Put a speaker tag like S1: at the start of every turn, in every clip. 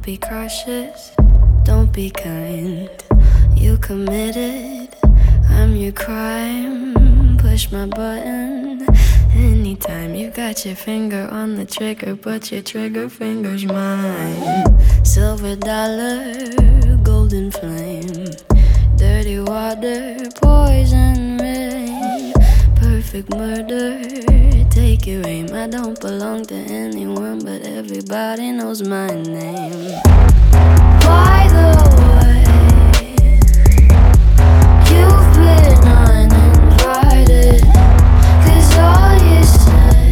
S1: be cautious, don't be kind. You committed, I'm your crime. Push my button anytime. You got your finger on the trigger, but your trigger finger's mine. Silver dollar, golden flame, dirty water, poison rain, perfect murder, take your aim. I don't belong to anyone, but everybody knows my name. By the way, you've been uninvited, 'cause all you say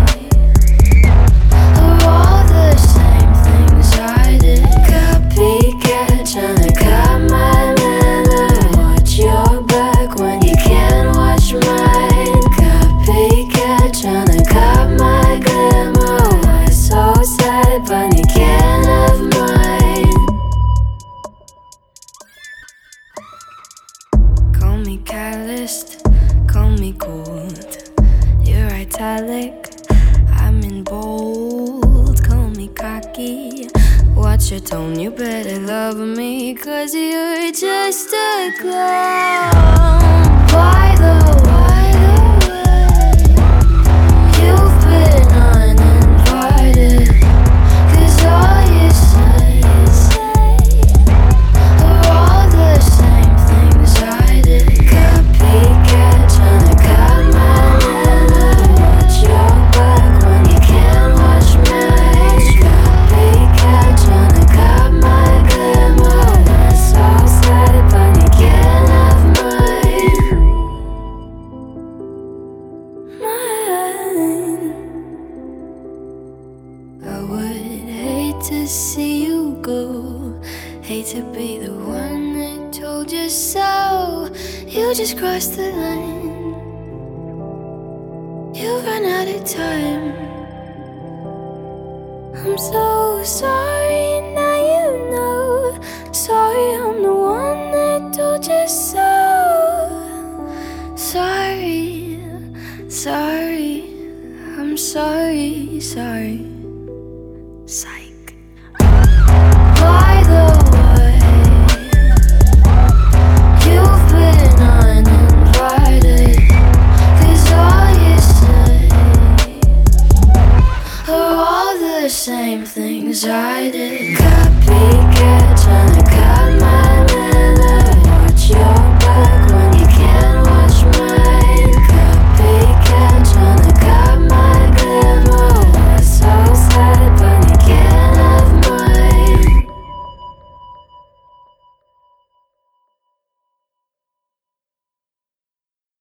S1: are all the same things I did. Copycat, tryna cut my manner. Watch your back when you can't watch mine. Copycat, tryna cut my glamour. Why so sad, but you can't have mine. Call me calloused, call me cold. You're italic, I'm in bold. Call me cocky, watch your tone. You better love me, 'cause you're just a clown. By the way, you've been uninvited, 'cause all you say are all the same things I did. Copycat, tryna cut my manner. Watch your back when you can't watch mine. Copycat, tryna cut my glamour. That's so sad, but you can't have mine. Mine. I would hate to see you go. Hate to be the one that told you so. You just crossed the line. You ran out of time. I'm so sorry, now you know. Sorry, I'm the one that told you so. Sorry, sorry, I'm sorry, sorry.